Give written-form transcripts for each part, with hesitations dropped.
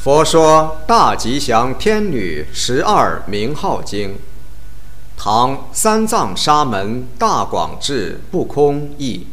佛说大吉祥天女12名号经，唐三藏沙门大广智不空译。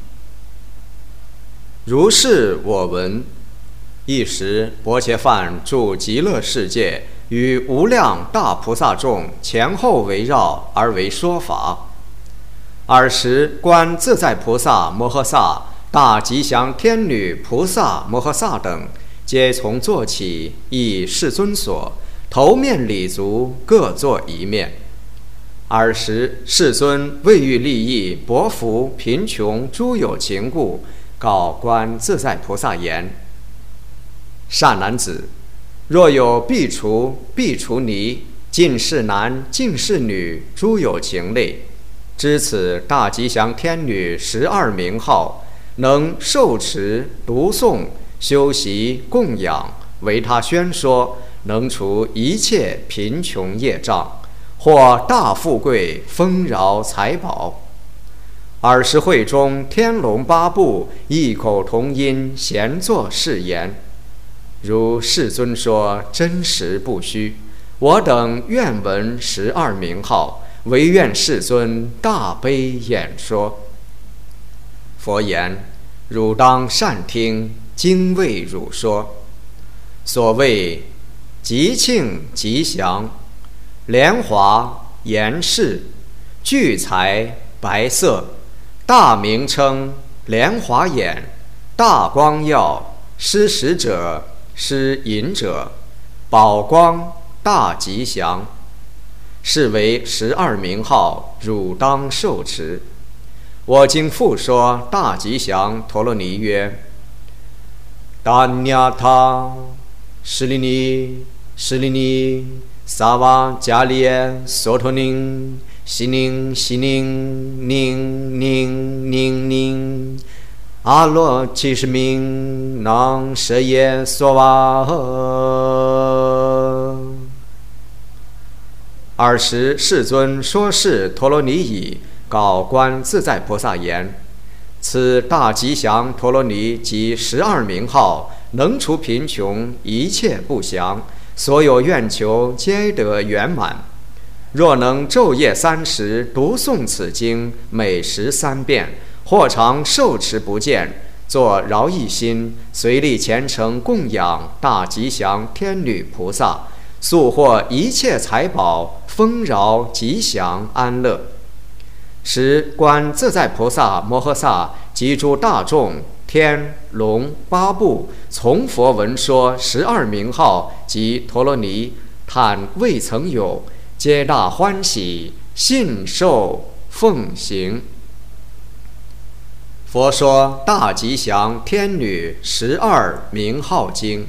如是我闻。一时，薄伽梵住极乐世界，与无量大菩萨众前后围绕而为说法。尔时，观自在菩萨摩诃萨、大吉祥天女菩萨摩诃萨等，皆从坐起，诣世尊所，头面礼足，各坐一面。尔时，世尊为欲利益薄福贫穷诸有情故，告观自在菩萨言：善男子，若有辟除尼、近士男、近士女诸有情类，知此大吉祥天女12名号，能受持、读诵、修习、供养，为他宣说，能除一切贫穷业障，或大富贵、丰饶财宝。尔时会中天龙八部异口同音，咸作是言：如世尊说，真实不虚。我等愿闻12名号，唯愿世尊大悲演说。佛言：汝当善听，经为汝说。所谓吉庆吉祥、莲华严饰、聚财白色、大名称、莲华眼、大光耀、施食者、施饮者、宝光、大吉祥，是为12名号，汝当受持。我今复说大吉祥陀罗尼曰：达那他施利尼萨瓦迦列娑陀宁西宁宁阿罗七十名囊舍耶娑瓦呵。尔时世尊说是陀罗尼已，告观自在菩萨言：此大吉祥陀罗尼及12名号，能除贫穷一切不详，所有愿求皆得圆满。若能昼夜30读诵此经，每时3遍，或常受持不见，作饶益心，随力虔诚供养大吉祥天女菩萨，速获一切财宝，丰饶吉祥安乐。时观自在菩萨摩诃萨及诸大众天龙八部从佛闻说12名号及陀罗尼，叹未曾有，皆大欢喜，信受奉行。佛说大吉祥天女12名号经，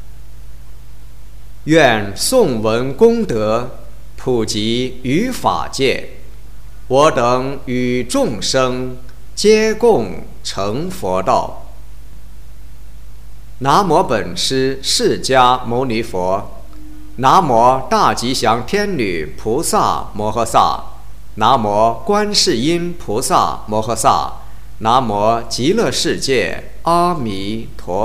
愿颂闻功德普及于法界，我等与众生皆共成佛道。南无本师释迦牟尼佛。南无大吉祥天女菩萨摩诃萨。南无观世音菩萨摩诃萨。南无极乐世界阿弥陀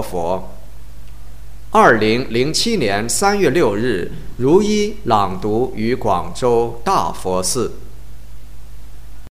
佛。2007年3月6日，如一朗读于广州大佛寺。